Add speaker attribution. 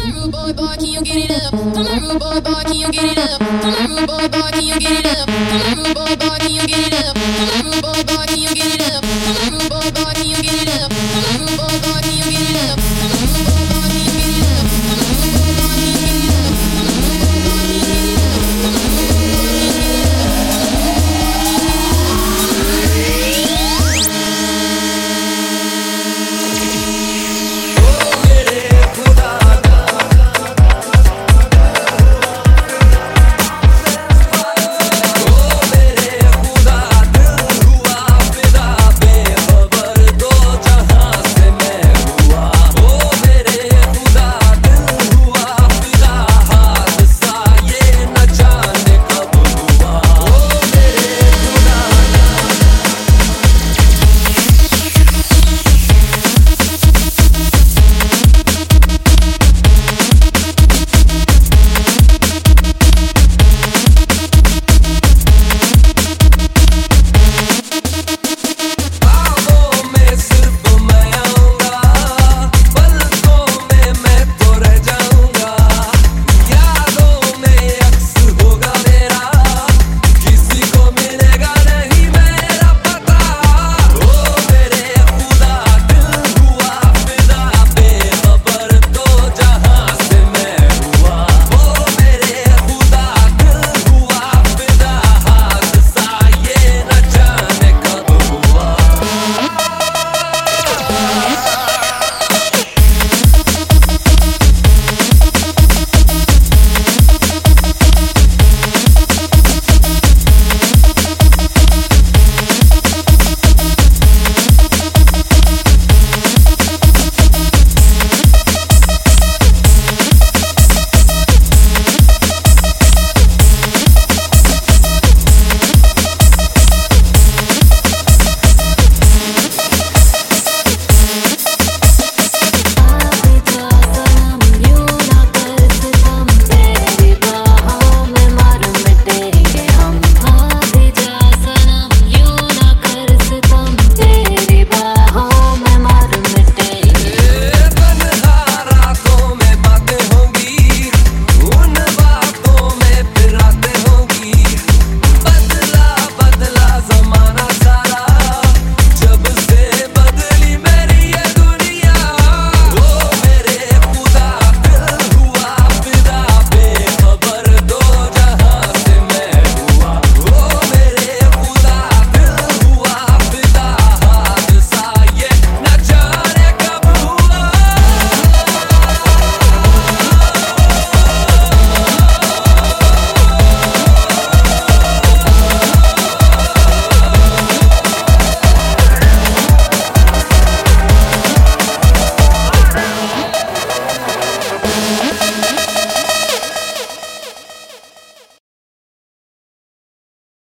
Speaker 1: on, rude boy, boy, can you get it up? Come on, rude boy, boy, can you get it up? Come on, rude boy, boy, can you get it up? Come on, rude boy, boy, can you get it up? Come on.